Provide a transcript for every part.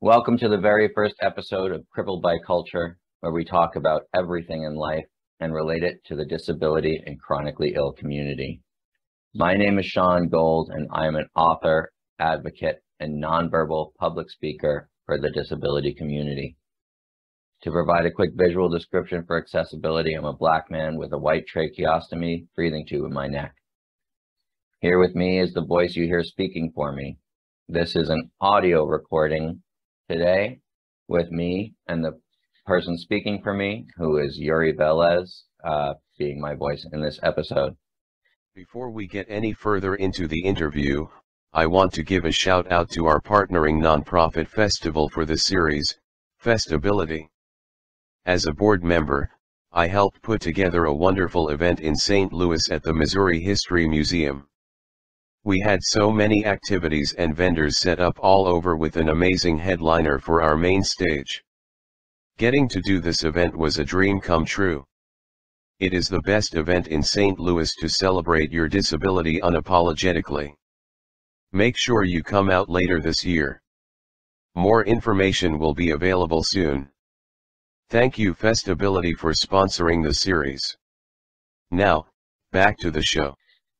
Welcome to the very first episode of Crippled by Culture, where we talk about everything in life and relate it to the disability and chronically ill community. My name is Sean Gold, and I am an author, advocate, and nonverbal public speaker for the disability community. To provide a quick visual description for accessibility, I'm a Black man with a white tracheostomy breathing tube in my neck. Here with me is the voice you hear speaking for me. This is an audio recording today with me and the person speaking for me, who is Yuri Velez, being my voice in this episode. Before we get any further into the interview, I want to give a shout out to our partnering nonprofit festival for the series, Festability. As a board member, I helped put together a wonderful event in St. Louis at the Missouri History Museum. We had so many activities and vendors set up all over with an amazing headliner for our main stage. Getting to do this event was a dream come true. It is the best event in St. Louis to celebrate your disability unapologetically. Make sure you come out later this year. More information will be available soon. Thank you Festability for sponsoring the series. Now, back to the show.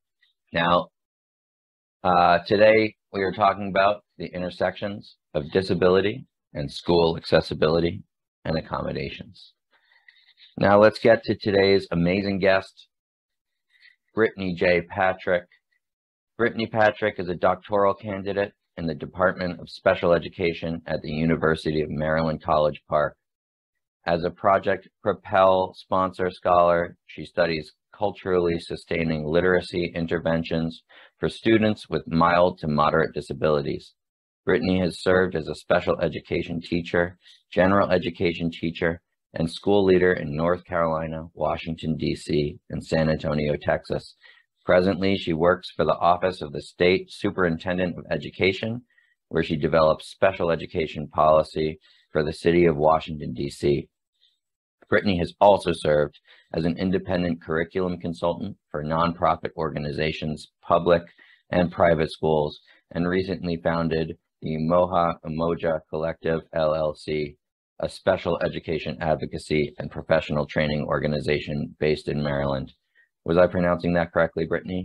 Today we are talking about the intersections of disability and school accessibility and accommodations. Now let's get to today's amazing guest, Brittany J. Patrick. Brittany Patrick is a doctoral candidate in the Department of Special Education at the University of Maryland College Park. As a Project Propel sponsor scholar, she studies culturally sustaining literacy interventions for students with mild to moderate disabilities. Brittany has served as a special education teacher, general education teacher, and school leader in North Carolina, Washington, D.C., and San Antonio, Texas. Presently, she works for the Office of the State Superintendent of Education, where she develops special education policy for the city of Washington, D.C. Brittany has also served as an independent curriculum consultant for nonprofit organizations, public and private schools, and recently founded the Umoja Collective, LLC, a special education advocacy and professional training organization based in Maryland. Was I pronouncing that correctly, Brittany?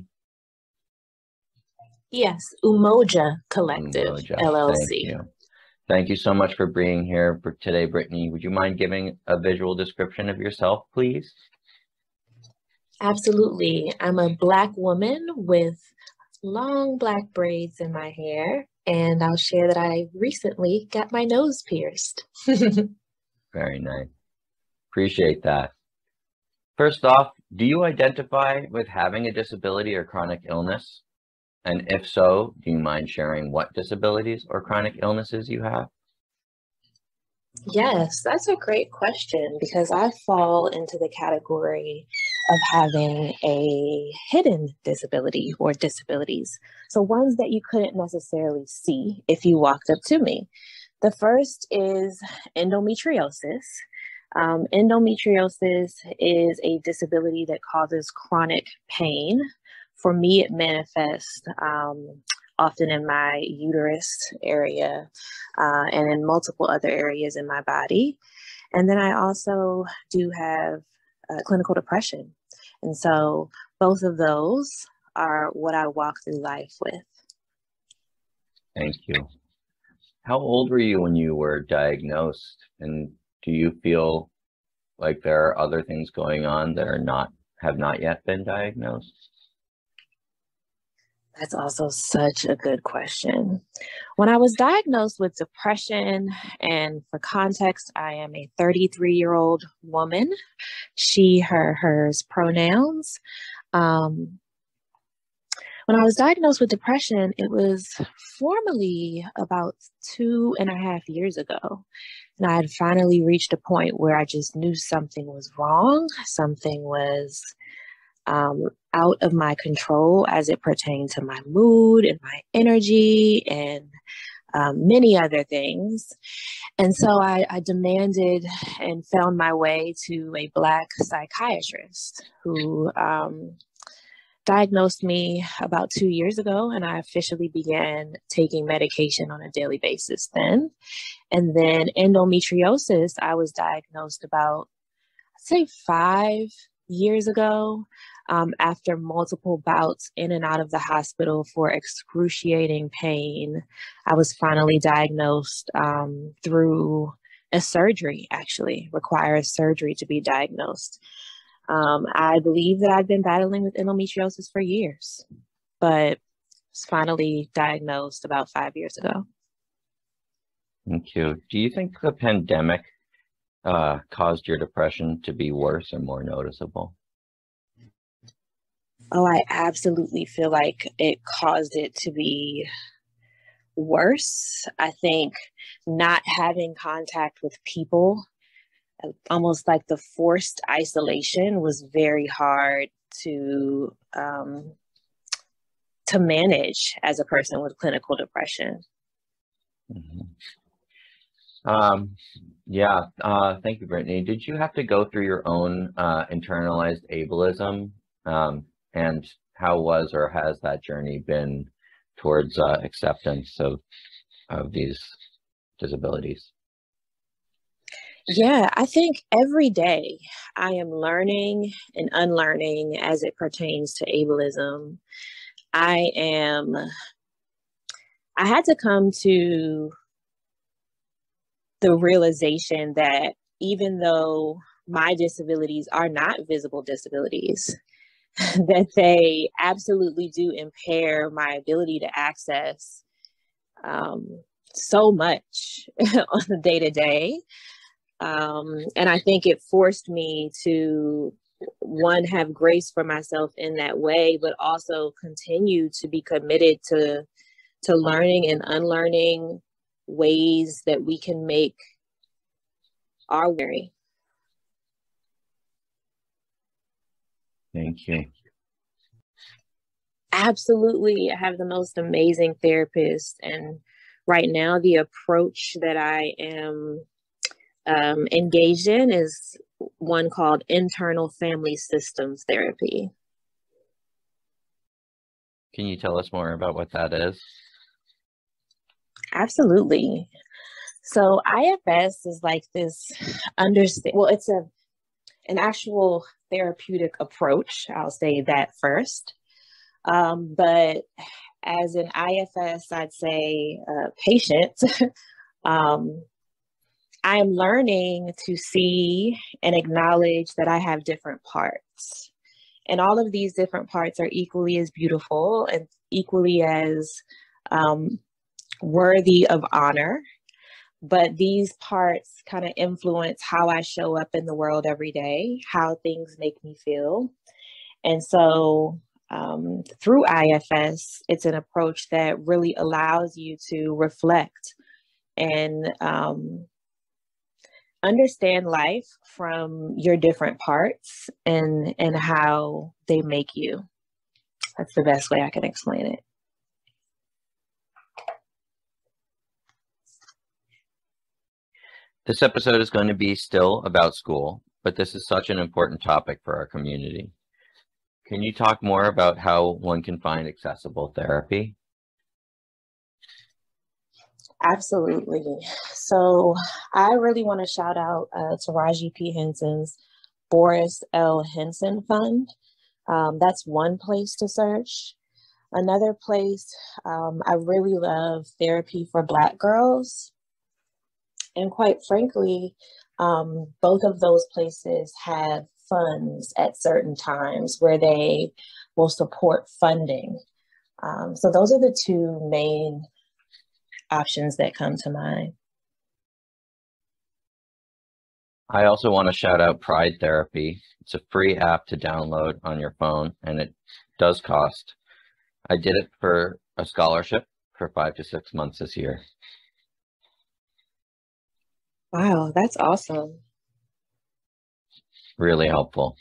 Yes, Umoja Collective, Umoja. LLC. Thank you so much for being here for today, Brittany. Would you mind giving a visual description of yourself, please? Absolutely. I'm a Black woman with long black braids in my hair, and I'll share that I recently got my nose pierced. Very nice. Appreciate that. First off, do you identify with having a disability or chronic illness? And if so, do you mind sharing what disabilities or chronic illnesses you have? Yes, that's a great question because I fall into the category of having a hidden disability or disabilities. So ones that you couldn't necessarily see if you walked up to me. The first is endometriosis. Endometriosis is a disability that causes chronic pain. For me, it manifests often in my uterus area and in multiple other areas in my body. And then I also do have clinical depression. And so both of those are what I walk through life with. Thank you. How old were you when you were diagnosed? And do you feel like there are other things going on that have not yet been diagnosed? That's also such a good question. When I was diagnosed with depression, and for context, I am a 33-year-old woman, she, her, hers pronouns. When I was diagnosed with depression, it was formally about 2.5 years ago. And I had finally reached a point where I just knew something was wrong. Something was out of my control as it pertained to my mood and my energy and many other things. And so I demanded and found my way to a Black psychiatrist who diagnosed me about 2 years ago, and I officially began taking medication on a daily basis then. And then endometriosis, I was diagnosed about, I'd say, 5 years ago, after multiple bouts in and out of the hospital for excruciating pain. I was finally diagnosed through a surgery, actually, requires surgery to be diagnosed. I believe that I've been battling with endometriosis for years, but was finally diagnosed about 5 years ago. Thank you. Do you think the pandemic caused your depression to be worse and more noticeable? Oh, I absolutely feel like it caused it to be worse. I think not having contact with people, almost like the forced isolation, was very hard to manage as a person with clinical depression. Mm-hmm. Thank you, Brittany. Did you have to go through your own internalized ableism? And how was or has that journey been towards acceptance of these disabilities? Yeah, I think every day I am learning and unlearning as it pertains to ableism. I had to come to the realization that even though my disabilities are not visible disabilities, that they absolutely do impair my ability to access so much on the day-to-day. And I think it forced me to, one, have grace for myself in that way, but also continue to be committed to learning and unlearning ways that we can make our way. Thank you. Absolutely. I have the most amazing therapist. And right now, the approach that I am engaged in is one called internal family systems therapy. Can you tell us more about what that is? Absolutely. So IFS is like this it's an actual therapeutic approach. I'll say that first. But as an IFS, I'd say patient, I am learning to see and acknowledge that I have different parts. And all of these different parts are equally as beautiful and equally as worthy of honor. But these parts kind of influence how I show up in the world every day, how things make me feel. And so through IFS, it's an approach that really allows you to reflect and understand life from your different parts and how they make you. That's the best way I can explain it. This episode is going to be still about school, but this is such an important topic for our community. Can you talk more about how one can find accessible therapy? Absolutely. So I really want to shout out Taraji P. Henson's Boris L. Henson Fund. That's one place to search. Another place, I really love Therapy for Black Girls. And quite frankly, both of those places have funds at certain times where they will support funding. So those are the two main options that come to mind. I also want to shout out Pride Therapy. It's a free app to download on your phone, and it does cost. I did it for a scholarship for 5 to 6 months this year. Wow, that's awesome. Really helpful.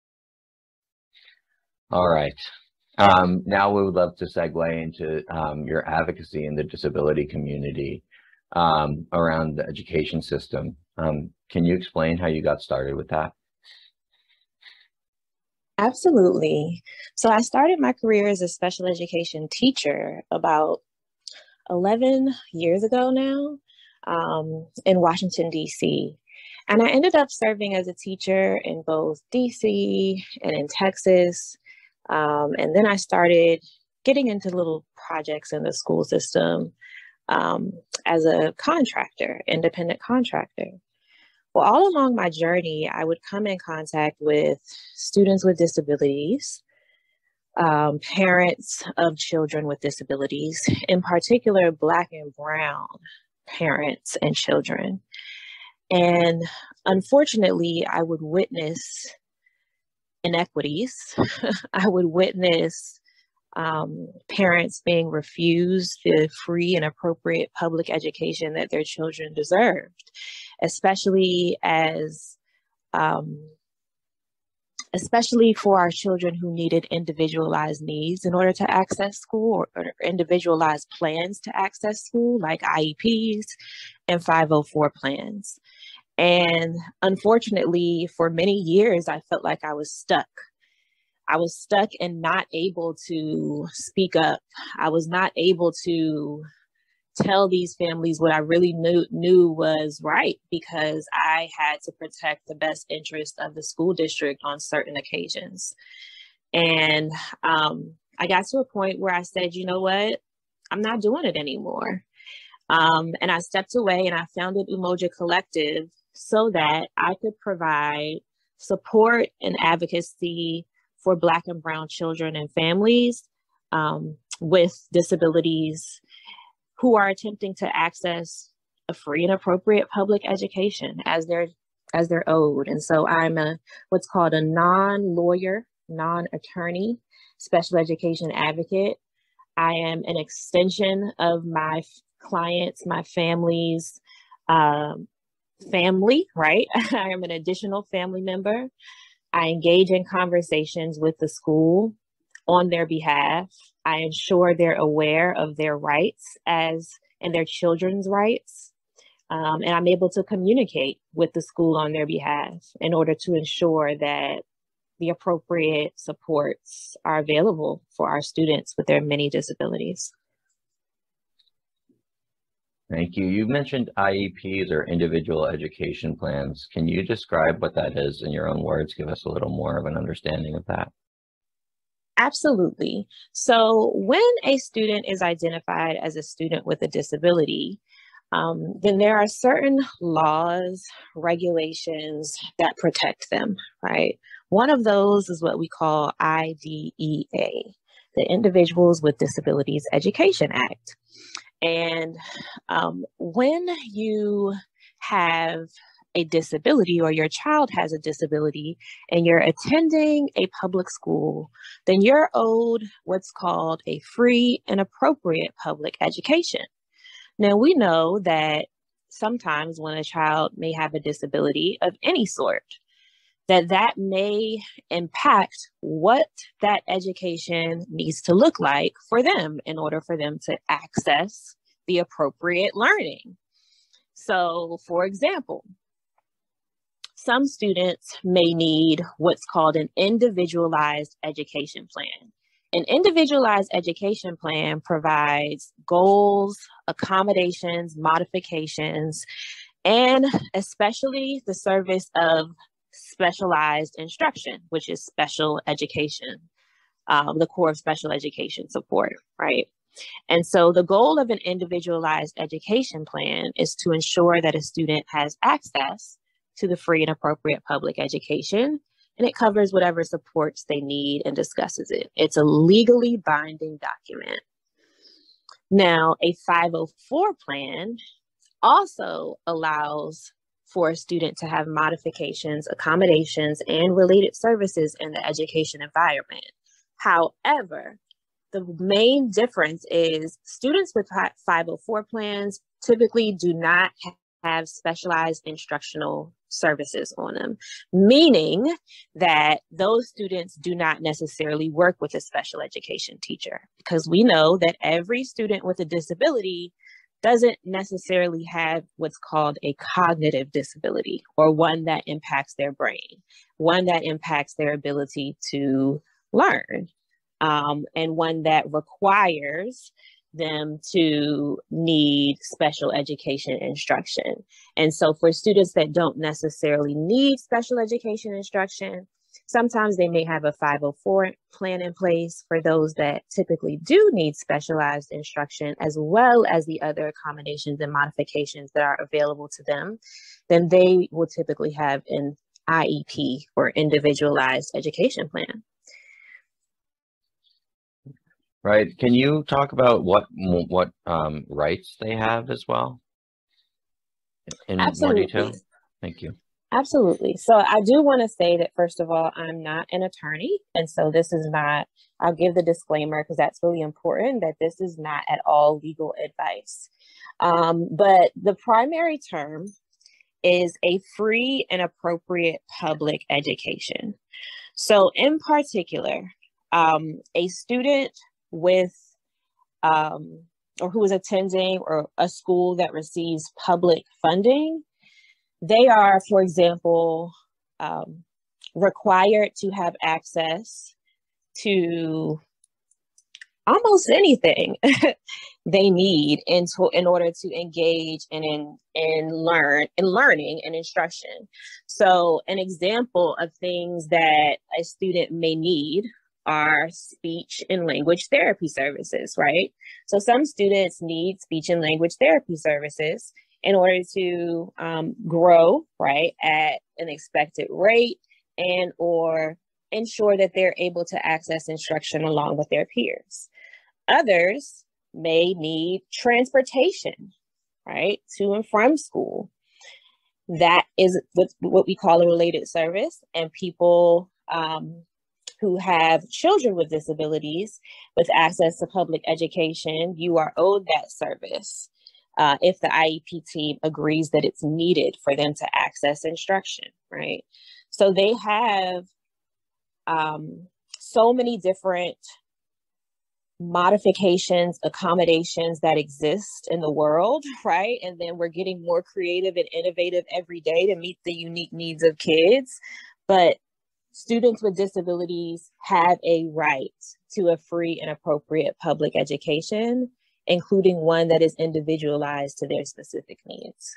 All right. Now we would love to segue into your advocacy in the disability community around the education system. Can you explain how you got started with that? Absolutely. So I started my career as a special education teacher about 11 years ago now, in Washington, D.C. And I ended up serving as a teacher in both D.C. and in Texas. And then I started getting into little projects in the school system, um, as a contractor, independent contractor. Well, all along my journey, I would come in contact with students with disabilities, parents of children with disabilities, in particular, Black and Brown parents and children. And unfortunately, I would witness inequities. I would witness parents being refused the free and appropriate public education that their children deserved, especially as um, especially for our children who needed individualized needs in order to access school, or individualized plans to access school, like IEPs and 504 plans. And unfortunately, for many years, I felt like I was stuck. I was stuck and not able to speak up. I was not able to tell these families what I really knew was right, because I had to protect the best interest of the school district on certain occasions. And I got to a point where I said, you know what, I'm not doing it anymore. And I stepped away and I founded Umoja Collective so that I could provide support and advocacy for Black and Brown children and families with disabilities who are attempting to access a free and appropriate public education as they're owed. And so I'm what's called a non-lawyer, non-attorney special education advocate. I am an extension of my clients, my family's family, right? I am an additional family member. I engage in conversations with the school on their behalf. I ensure they're aware of their rights and their children's rights. And I'm able to communicate with the school on their behalf in order to ensure that the appropriate supports are available for our students with their many disabilities. Thank you. You mentioned IEPs, or individual education plans. Can you describe what that is in your own words? Give us a little more of an understanding of that. Absolutely. So when a student is identified as a student with a disability, then there are certain laws, regulations that protect them, right? One of those is what we call IDEA, the Individuals with Disabilities Education Act. And when you have a disability, or your child has a disability, and you're attending a public school, then you're owed what's called a free and appropriate public education. Now, we know that sometimes when a child may have a disability of any sort, that may impact what that education needs to look like for them in order for them to access the appropriate learning. So, for example, some students may need what's called an individualized education plan. An individualized education plan provides goals, accommodations, modifications, and especially the service of specialized instruction, which is special education, the core of special education support, right? And so the goal of an individualized education plan is to ensure that a student has access to the free and appropriate public education, and it covers whatever supports they need and discusses it. It's a legally binding document. Now, a 504 plan also allows for a student to have modifications, accommodations, and related services in the education environment. However, the main difference is students with 504 plans typically do not have specialized instructional services on them, meaning that those students do not necessarily work with a special education teacher, because we know that every student with a disability doesn't necessarily have what's called a cognitive disability, or one that impacts their brain, one that impacts their ability to learn, and one that requires them to need special education instruction. And so for students that don't necessarily need special education instruction, sometimes they may have a 504 plan in place. For those that typically do need specialized instruction, as well as the other accommodations and modifications that are available to them, then they will typically have an IEP, or individualized education plan. Right. Can you talk about what rights they have as well in more detail? Thank you. Absolutely. So I do want to say that, first of all, I'm not an attorney. And so this is not, I'll give the disclaimer because that's really important, that this is not at all legal advice. But the primary term is a free and appropriate public education. So in particular, a student with or who is attending or a school that receives public funding, they are, for example, required to have access to almost anything they need in order to engage in learning and instruction. So an example of things that a student may need are speech and language therapy services, right? So some students need speech and language therapy services in order to grow, right, at an expected rate, and or ensure that they're able to access instruction along with their peers. Others may need transportation, right, to and from school. That is what we call a related service, and people who have children with disabilities with access to public education, you are owed that service if the IEP team agrees that it's needed for them to access instruction, right? So they have so many different modifications, accommodations that exist in the world, right? And then we're getting more creative and innovative every day to meet the unique needs of kids. But students with disabilities have a right to a free and appropriate public education, including one that is individualized to their specific needs.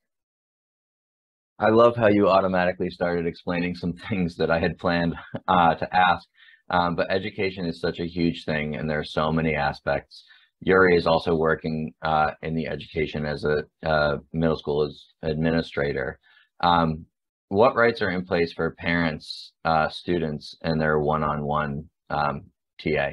I love how you automatically started explaining some things that I had planned to ask, but education is such a huge thing, and there are so many aspects. Yuri is also working in the education as a middle school administrator. What rights are in place for parents, students, and their one-on-one TA?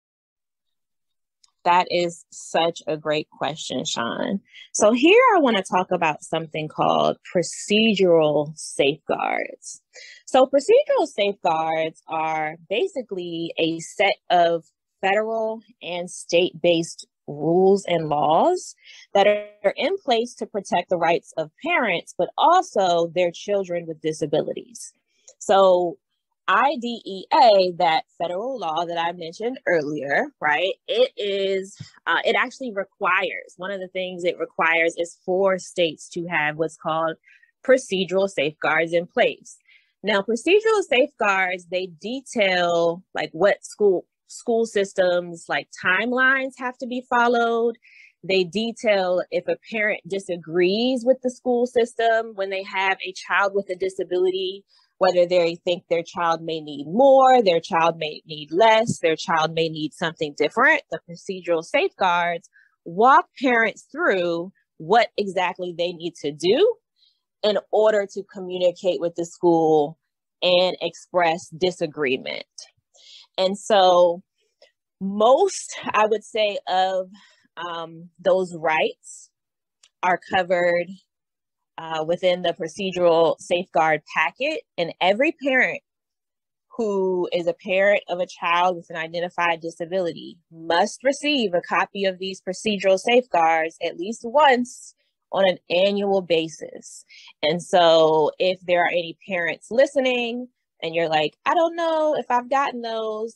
That is such a great question, Sean. So here I want to talk about something called procedural safeguards. So procedural safeguards are basically a set of federal and state-based rules and laws that are in place to protect the rights of parents, but also their children with disabilities. So IDEA, that federal law that I mentioned earlier, right? It actually requires, one of the things it requires is for states to have what's called procedural safeguards in place. Now, procedural safeguards, they detail like what school systems, like timelines have to be followed. They detail if a parent disagrees with the school system when they have a child with a disability, whether they think their child may need more, their child may need less, their child may need something different. The procedural safeguards walk parents through what exactly they need to do in order to communicate with the school and express disagreement. And so most, I would say, of those rights are covered within the procedural safeguard packet, and every parent who is a parent of a child with an identified disability must receive a copy of these procedural safeguards at least once on an annual basis. And so if there are any parents listening and you're like, I don't know if I've gotten those,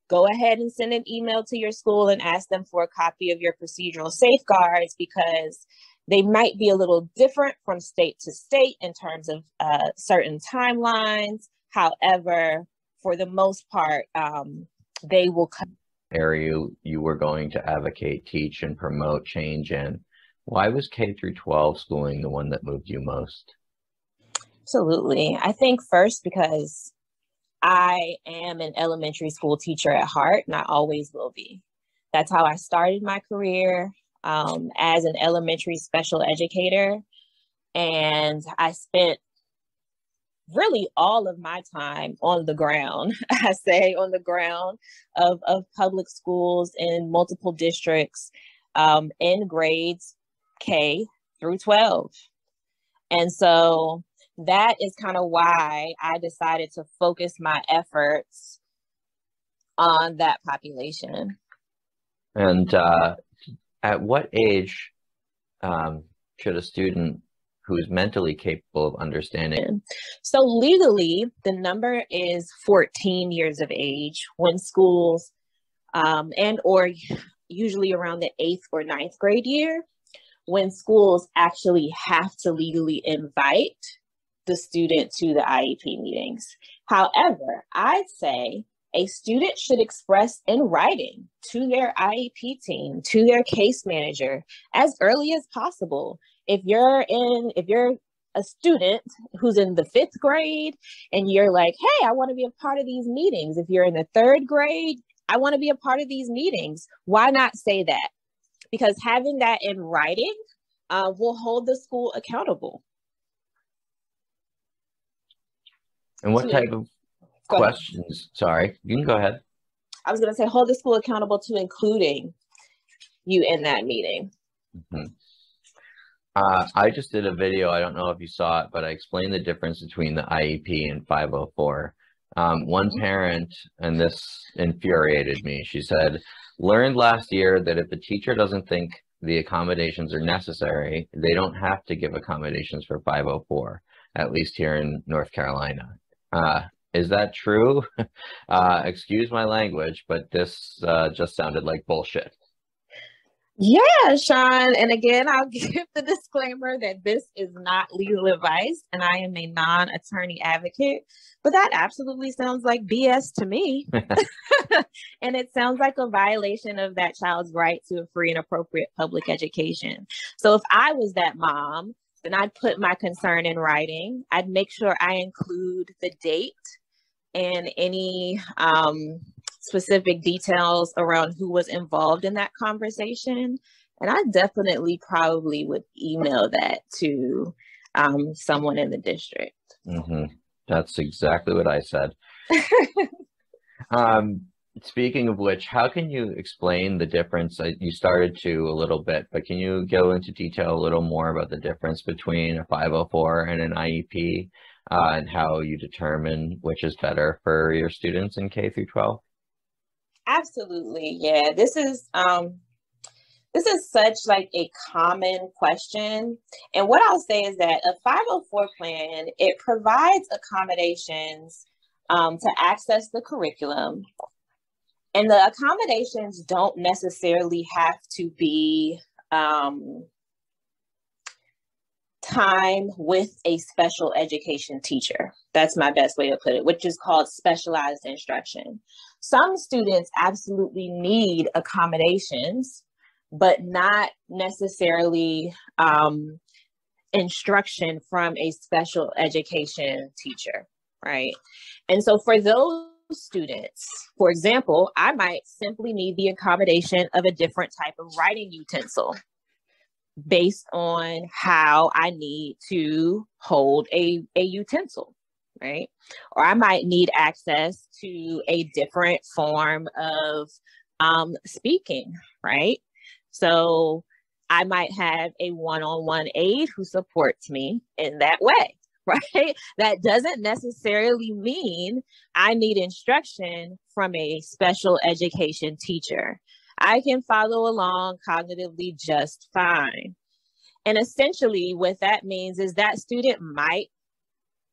go ahead and send an email to your school and ask them for a copy of your procedural safeguards, because they might be a little different from state to state in terms of certain timelines. However, for the most part, they will come. Area you were going to advocate, teach, and promote change in. Why was K through 12 schooling the one that moved you most? Absolutely. I think first because I am an elementary school teacher at heart, and I always will be. That's how I started my career as an elementary special educator. And I spent really all of my time on the ground, I say on the ground of public schools in multiple districts in grades K through 12. And so that is kind of why I decided to focus my efforts on that population. And at what age should a student who is mentally capable of understanding? So legally, the number is 14 years of age when schools and or usually around the 8th or 9th grade year, when schools actually have to legally invite the student to the IEP meetings. However, I'd say a student should express in writing to their IEP team, to their case manager, as early as possible. If you're a student who's in the 5th grade and you're like, hey, I want to be a part of these meetings. If you're in the 3rd grade, I want to be a part of these meetings. Why not say that? Because having that in writing will hold the school accountable. And what type of questions? Sorry, you can go ahead. I was going to say hold the school accountable to including you in that meeting. Mm-hmm. I just did a video. I don't know if you saw it, but I explained the difference between the IEP and 504. One parent, and this infuriated me, she said, learned last year that if the teacher doesn't think the accommodations are necessary, they don't have to give accommodations for 504, at least here in North Carolina. Is that true? Excuse my language, but this just sounded like bullshit. Yeah, Sean. And again, I'll give the disclaimer that this is not legal advice and I am a non-attorney advocate, but that absolutely sounds like BS to me. And it sounds like a violation of that child's right to a free and appropriate public education. So if I was that mom, then I'd put my concern in writing. I'd make sure I include the date and any specific details around who was involved in that conversation. And I definitely probably would email that to someone in the district. Mm-hmm. That's exactly what I said. Speaking of which, how can you explain the difference? You started to a little bit, but can you go into detail a little more about the difference between a 504 and an IEP and how you determine which is better for your students in K through 12? Absolutely. Yeah, this is such like a common question. And what I'll say is that a 504 plan, it provides accommodations to access the curriculum. And the accommodations don't necessarily have to be time with a special education teacher. That's my best way to put it, which is called specialized instruction. Some students absolutely need accommodations, but not necessarily instruction from a special education teacher, right? And so for those students, for example, I might simply need the accommodation of a different type of writing utensil based on how I need to hold a utensil, right? Or I might need access to a different form of speaking, right? So I might have a one-on-one aide who supports me in that way, right? That doesn't necessarily mean I need instruction from a special education teacher. I can follow along cognitively just fine. And essentially what that means is that student might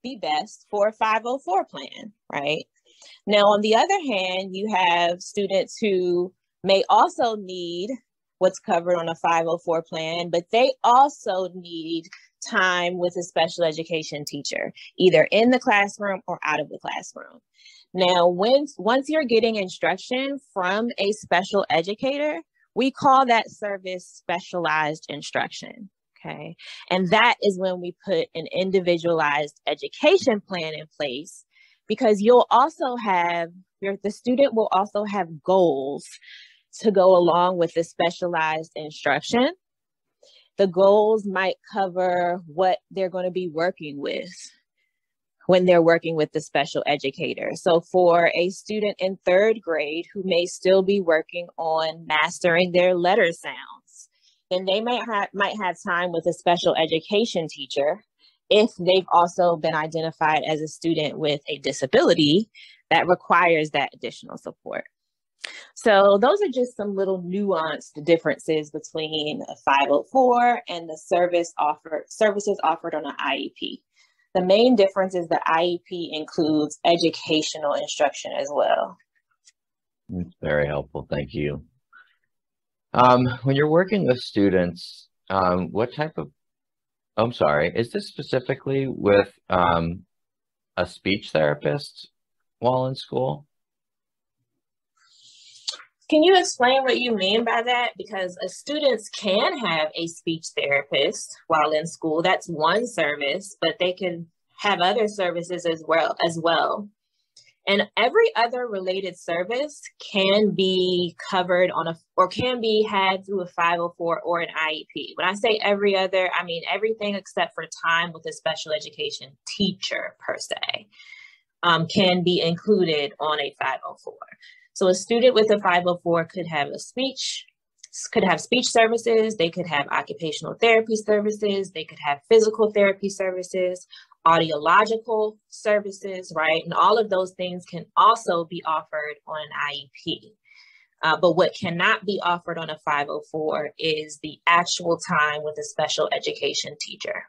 be best for a 504 plan, right? Now, on the other hand, you have students who may also need what's covered on a 504 plan, but they also need time with a special education teacher, either in the classroom or out of the classroom. Now, once you're getting instruction from a special educator, we call that service specialized instruction, okay? And that is when we put an individualized education plan in place, because you'll also have, the student will also have goals to go along with the specialized instruction. The goals might cover what they're going to be working with when they're working with the special educator. So for a student in 3rd grade who may still be working on mastering their letter sounds, then they might have time with a special education teacher if they've also been identified as a student with a disability that requires that additional support. So those are just some little nuanced differences between a 504 and the services offered on an IEP. The main difference is the IEP includes educational instruction as well. That's very helpful. Thank you. When you're working with students, what type of, I'm sorry, is this specifically with a speech therapist while in school? Can you explain what you mean by that? Because students can have a speech therapist while in school. That's one service, but they can have other services as well. And every other related service can be covered or can be had through a 504 or an IEP. When I say every other, I mean everything except for time with a special education teacher per se can be included on a 504. So a student with a 504 could have speech services, they could have occupational therapy services, they could have physical therapy services, audiological services, right? And all of those things can also be offered on an IEP. But what cannot be offered on a 504 is the actual time with a special education teacher.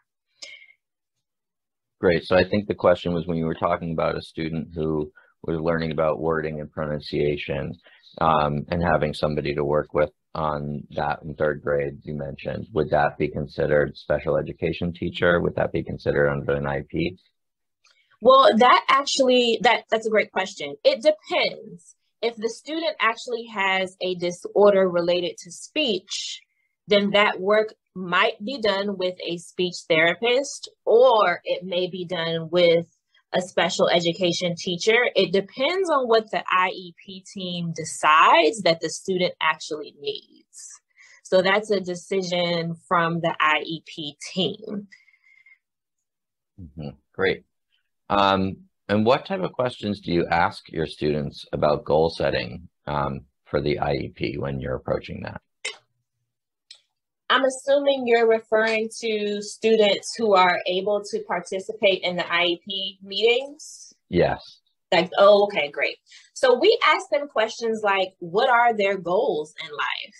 Great. So I think the question was when you were talking about a student who was learning about wording and pronunciation and having somebody to work with on that in 3rd grade, you mentioned, would that be considered special education teacher? Would that be considered under an IEP? Well, that's a great question. It depends. If the student actually has a disorder related to speech, then that work might be done with a speech therapist, or it may be done with a special education teacher. It depends on what the IEP team decides that the student actually needs. So that's a decision from the IEP team. Mm-hmm. Great. And what type of questions do you ask your students about goal setting for the IEP when you're approaching that? I'm assuming you're referring to students who are able to participate in the IEP meetings? Yes. Oh, okay, great. So we ask them questions like, what are their goals in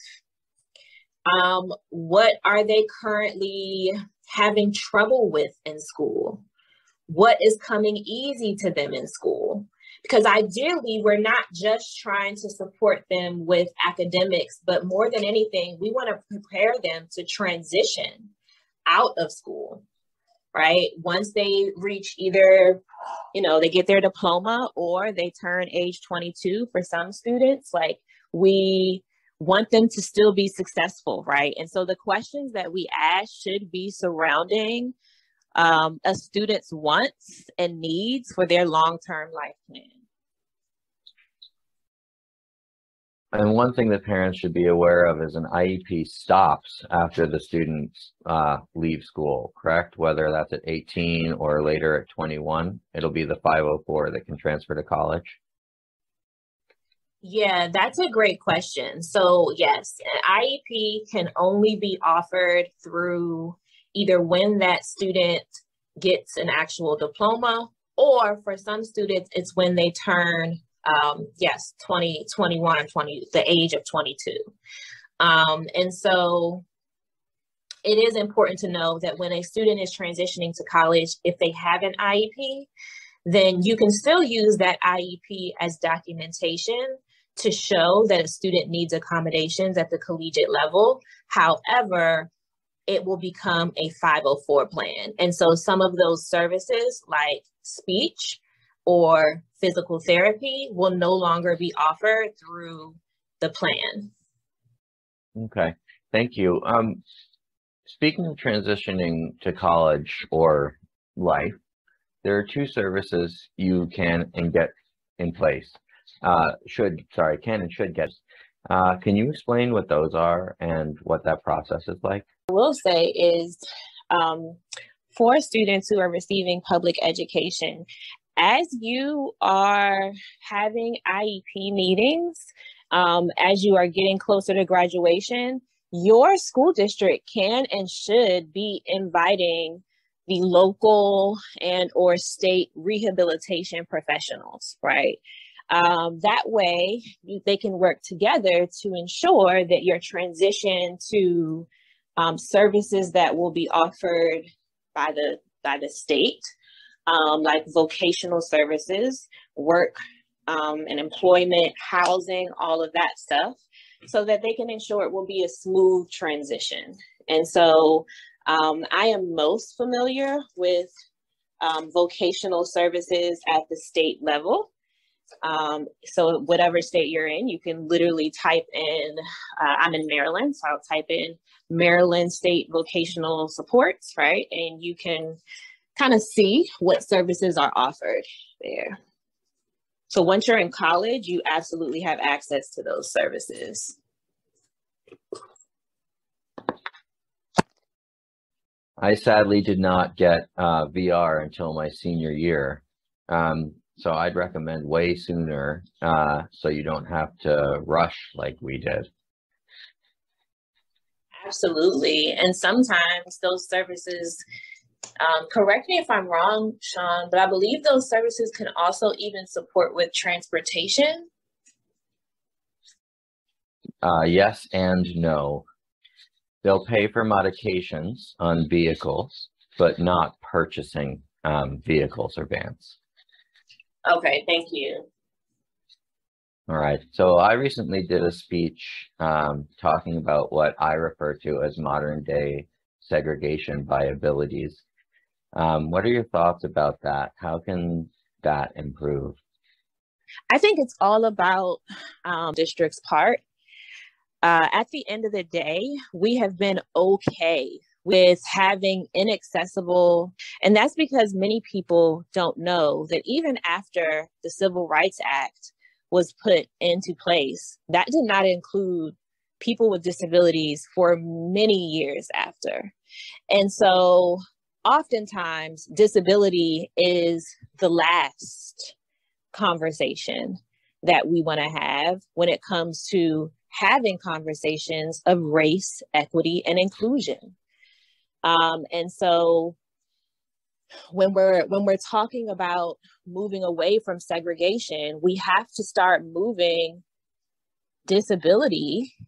life? What are they currently having trouble with in school? What is coming easy to them in school? Because ideally, we're not just trying to support them with academics, but more than anything, we want to prepare them to transition out of school, right? Once they reach either, they get their diploma or they turn age 22 for some students, like we want them to still be successful, right? And so the questions that we ask should be surrounding a student's wants and needs for their long-term life plan. And one thing that parents should be aware of is an IEP stops after the students leave school, correct? Whether that's at 18 or later at 21, it'll be the 504 that can transfer to college. Yeah, that's a great question. So yes, an IEP can only be offered through either when that student gets an actual diploma, or for some students, it's when they turn 20, 21, or 20, the age of 22. And so it is important to know that when a student is transitioning to college, if they have an IEP, then you can still use that IEP as documentation to show that a student needs accommodations at the collegiate level. However, it will become a 504 plan. And so some of those services like speech or physical therapy will no longer be offered through the plan. Okay, thank you. Speaking of transitioning to college or life, there are two services you can and get in place. Can and should get. Can you explain what those are and what that process is like? I will say is for students who are receiving public education, as you are having IEP meetings, as you are getting closer to graduation, your school district can and should be inviting the local and or state rehabilitation professionals, right? That way they can work together to ensure that your transition to services that will be offered by the state, like vocational services, work and employment, housing, all of that stuff, so that they can ensure it will be a smooth transition. And so I am most familiar with vocational services at the state level. So whatever state you're in, you can literally type in, I'm in Maryland, so I'll type in Maryland State Vocational Supports, right? And you can kind of see what services are offered there. So once you're in college, you absolutely have access to those services. I sadly did not get VR until my senior year. So I'd recommend way sooner so you don't have to rush like we did. Absolutely. And sometimes those services, correct me if I'm wrong, Sean, but I believe those services can also even support with transportation. Yes and no. They'll pay for modifications on vehicles, but not purchasing vehicles or vans. Okay, thank you. All right. So I recently did a speech talking about what I refer to as modern day segregation by abilities. What are your thoughts about that? How can that improve? I think it's all about district's part. At the end of the day, we have been okay with having inaccessible, and that's because many people don't know that even after the Civil Rights Act was put into place, that did not include people with disabilities for many years after. And so oftentimes disability is the last conversation that we want to have when it comes to having conversations of race, equity, and inclusion. And so when we're talking about moving away from segregation, we have to start moving disability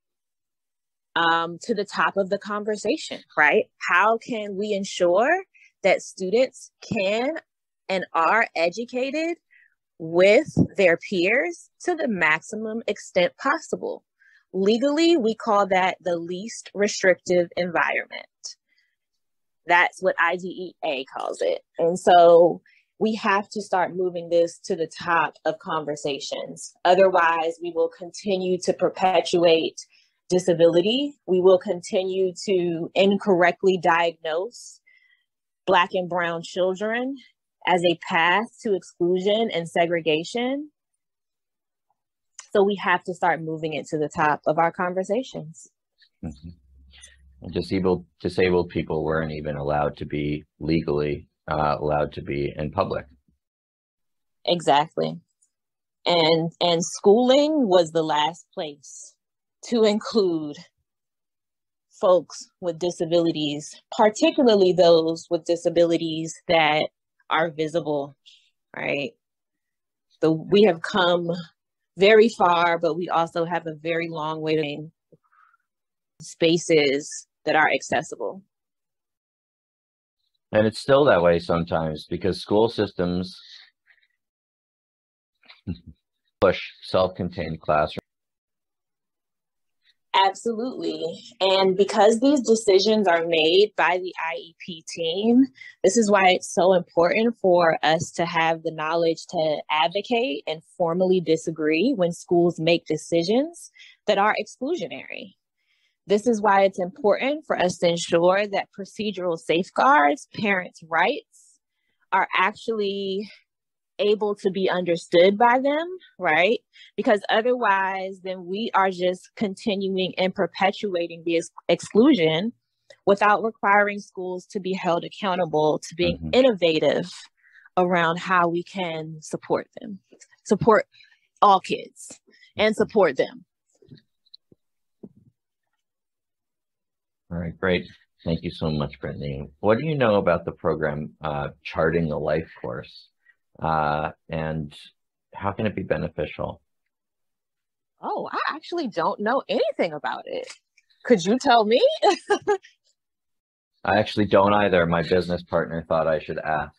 to the top of the conversation, right? How can we ensure that students can and are educated with their peers to the maximum extent possible? Legally, we call that the least restrictive environment. That's what IDEA calls it. And so we have to start moving this to the top of conversations. Otherwise, we will continue to perpetuate disability. We will continue to incorrectly diagnose Black and brown children as a path to exclusion and segregation. So we have to start moving it to the top of our conversations. Mm-hmm. Disabled people weren't even allowed to be legally allowed to be in public. Exactly. And schooling was the last place to include folks with disabilities, particularly those with disabilities that are visible, right? So we have come very far, but we also have a very long way to go. Spaces that are accessible. And it's still that way sometimes because school systems push self-contained classrooms. Absolutely. And because these decisions are made by the IEP team, this is why it's so important for us to have the knowledge to advocate and formally disagree when schools make decisions that are exclusionary. This is why it's important for us to ensure that procedural safeguards, parents' rights, are actually able to be understood by them, right? Because otherwise, then we are just continuing and perpetuating the exclusion without requiring schools to be held accountable to being innovative around how we can support them, support all kids and support them. All right, great. Thank you so much, Brittany. What do you know about the program Charting a Life course? And how can it be beneficial? Oh, I actually don't know anything about it. Could you tell me? I actually don't either. My business partner thought I should ask.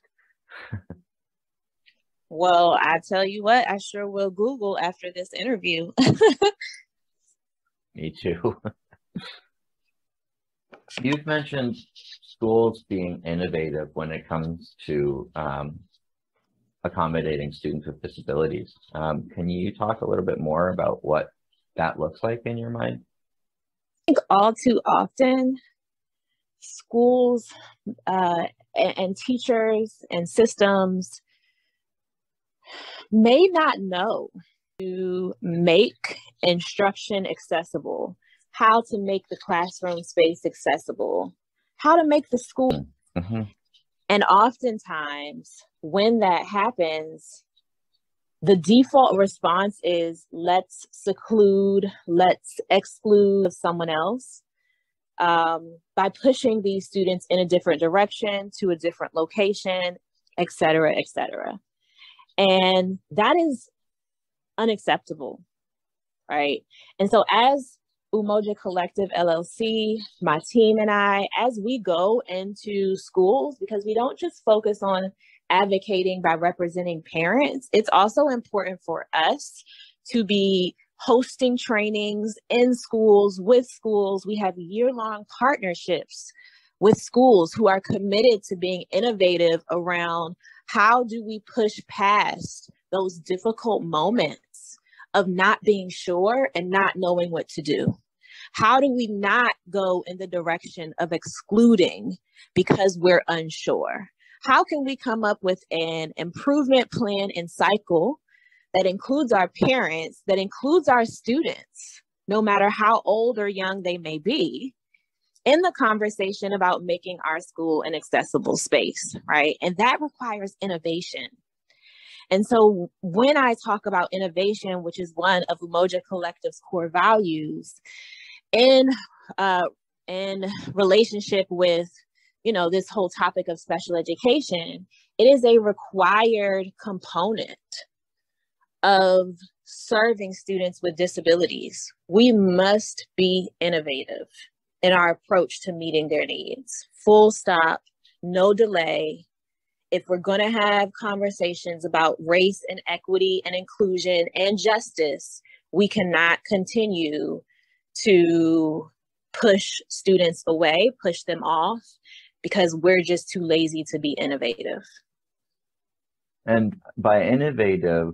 Well, I tell you what, I sure will Google after this interview. Me too. You've mentioned schools being innovative when it comes to accommodating students with disabilities. Can you talk a little bit more about what that looks like in your mind? I think all too often, schools and teachers and systems may not know to make instruction accessible, how to make the classroom space accessible, how to make the school. And oftentimes, when that happens, the default response is let's seclude, let's exclude someone else by pushing these students in a different direction to a different location, et cetera, et cetera. And that is unacceptable, right? And so as Umoja Collective LLC, my team and I, as we go into schools, because we don't just focus on advocating by representing parents, it's also important for us to be hosting trainings in schools, with schools. We have year-long partnerships with schools who are committed to being innovative around how do we push past those difficult moments of not being sure and not knowing what to do? How do we not go in the direction of excluding because we're unsure? How can we come up with an improvement plan and cycle that includes our parents, that includes our students, no matter how old or young they may be, in the conversation about making our school an accessible space, right? And that requires innovation. And so when I talk about innovation, which is one of Umoja Collective's core values, in relationship with, you know, this whole topic of special education, it is a required component of serving students with disabilities. We must be innovative in our approach to meeting their needs. Full stop, no delay. If we're going to have conversations about race and equity and inclusion and justice, we cannot continue to push students away, push them off, because we're just too lazy to be innovative. And by innovative,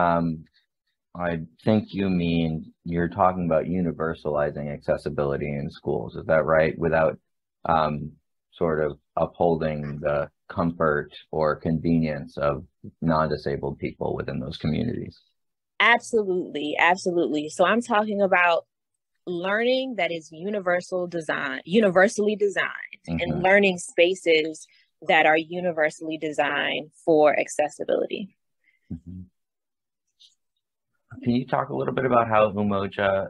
I think you mean you're talking about universalizing accessibility in schools. Is that right? Without sort of upholding the comfort or convenience of non-disabled people within those communities. Absolutely, absolutely. So I'm talking about learning that is universally designed, and learning spaces that are universally designed for accessibility. Can you talk a little bit about how Umoja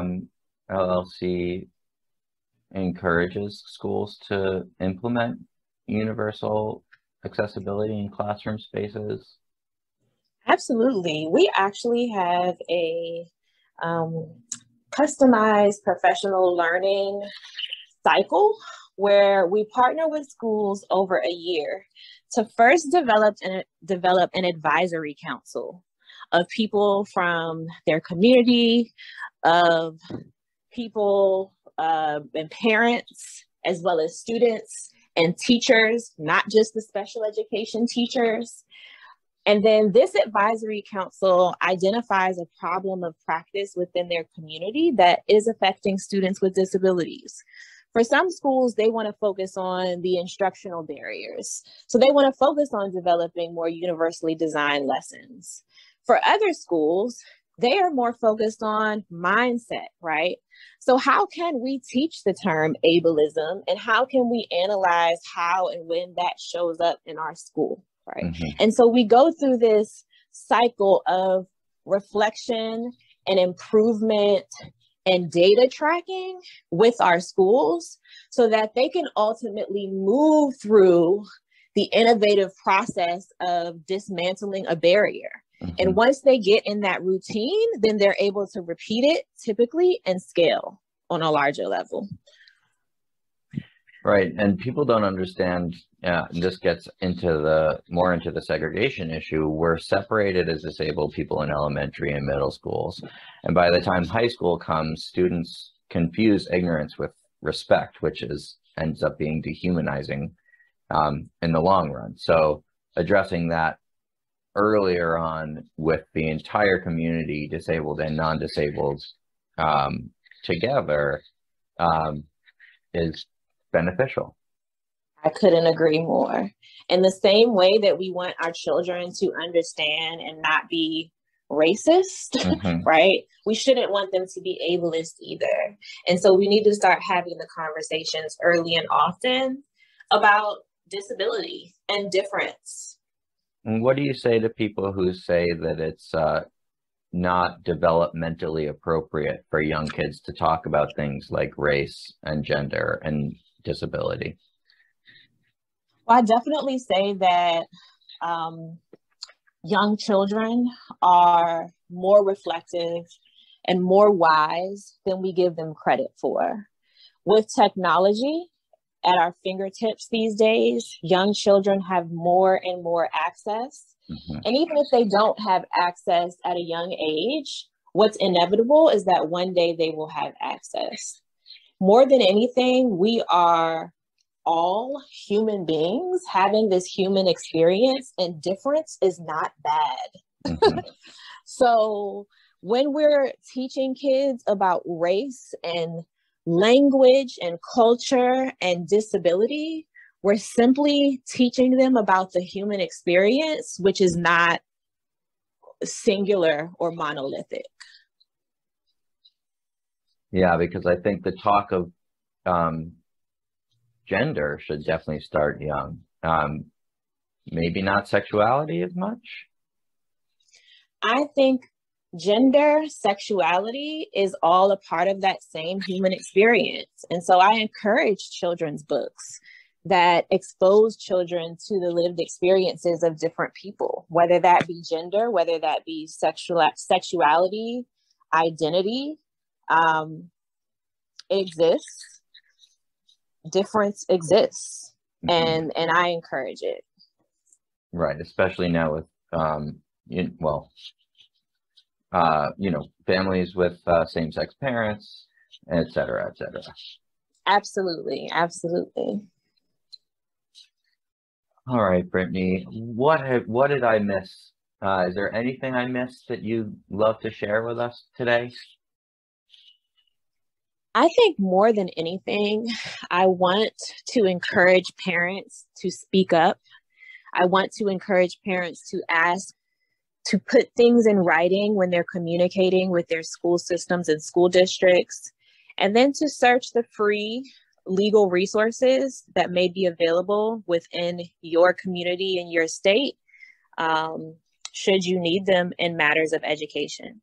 LLC encourages schools to implement universal accessibility in classroom spaces? Absolutely. We actually have a customized professional learning cycle where we partner with schools over a year to first develop an advisory council of people from their community, of people and parents, as well as students and teachers, not just the special education teachers. And then this advisory council identifies a problem of practice within their community that is affecting students with disabilities. For some schools, they want to focus on the instructional barriers. So they want to focus on developing more universally designed lessons. For other schools, they are more focused on mindset, right? So how can we teach the term ableism, and how can we analyze how and when that shows up in our school, right? Mm-hmm. And so we go through this cycle of reflection and improvement and data tracking with our schools so that they can ultimately move through the innovative process of dismantling a barrier. Mm-hmm. And once they get in that routine, then they're able to repeat it typically and scale on a larger level. Right. And people don't understand, this gets into more into the segregation issue. We're separated as disabled people in elementary and middle schools. And by the time high school comes, students confuse ignorance with respect, which ends up being dehumanizing in the long run. So addressing that earlier on with the entire community, disabled and non-disabled, together is beneficial. I couldn't agree more. In the same way that we want our children to understand and not be racist, mm-hmm. right? We shouldn't want them to be ableist either. And so we need to start having the conversations early and often about disability and difference. And what do you say to people who say that it's not developmentally appropriate for young kids to talk about things like race and gender and disability? Well, I definitely say that young children are more reflective and more wise than we give them credit for. With technology at our fingertips these days, young children have more and more access. Mm-hmm. And even if they don't have access at a young age, what's inevitable is that one day they will have access. More than anything, we are all human beings having this human experience, and difference is not bad. Mm-hmm. So when we're teaching kids about race and language and culture and disability, we're simply teaching them about the human experience, which is not singular or monolithic. Yeah, because I think the talk of gender should definitely start young. Maybe not sexuality as much. I think gender, sexuality is all a part of that same human experience. And so I encourage children's books that expose children to the lived experiences of different people, whether that be gender, whether that be sexuality, identity, exists, difference exists, mm-hmm. and I encourage it. Right, especially now with families with same-sex parents, et cetera, et cetera. Absolutely, absolutely. All right, Brittany, what did I miss? Is there anything I missed that you'd love to share with us today? I think more than anything, I want to encourage parents to speak up. I want to encourage parents to ask, to put things in writing when they're communicating with their school systems and school districts, and then to search the free legal resources that may be available within your community and your state, should you need them in matters of education.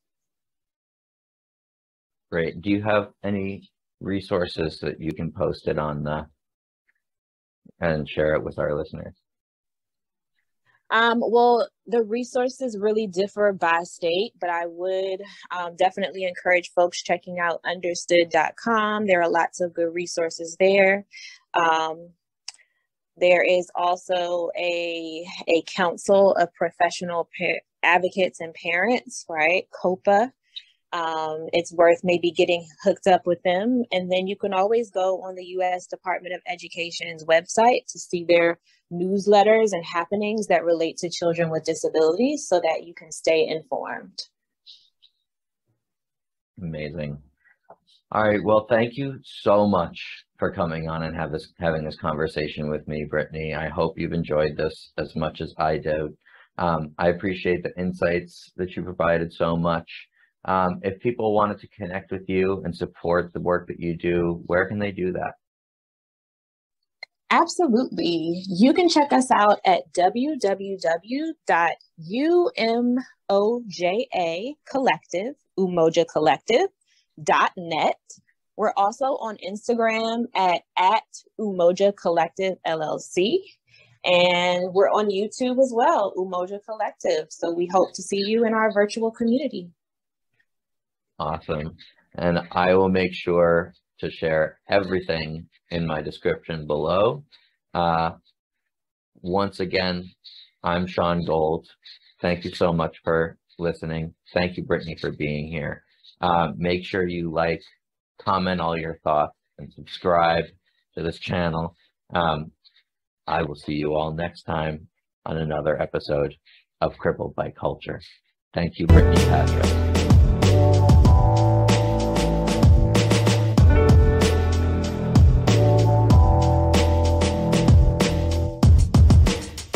Great. Do you have any resources that you can post it on and share it with our listeners? Well, the resources really differ by state, but I would definitely encourage folks checking out understood.com. There are lots of good resources there. There is also a council of professional advocates and parents, right? COPA. It's worth maybe getting hooked up with them. And then you can always go on the U.S. Department of Education's website to see their newsletters and happenings that relate to children with disabilities so that you can stay informed. Amazing. All right. Well, thank you so much for coming on and having this conversation with me, Brittany. I hope you've enjoyed this as much as I did. I appreciate the insights that you provided so much. If people wanted to connect with you and support the work that you do, where can they do that? Absolutely. You can check us out at www.umojacollective.net. We're also on Instagram at Umoja Collective LLC. And we're on YouTube as well, Umoja Collective. So we hope to see you in our virtual community. Awesome. And I will make sure to share everything in my description below. Once again, I'm Sean Gold. Thank you so much for listening. Thank you, Brittany, for being here. Make sure you like, comment all your thoughts, and subscribe to this channel. I will see you all next time on another episode of Crippled by Culture. Thank you, Brittany Patrick.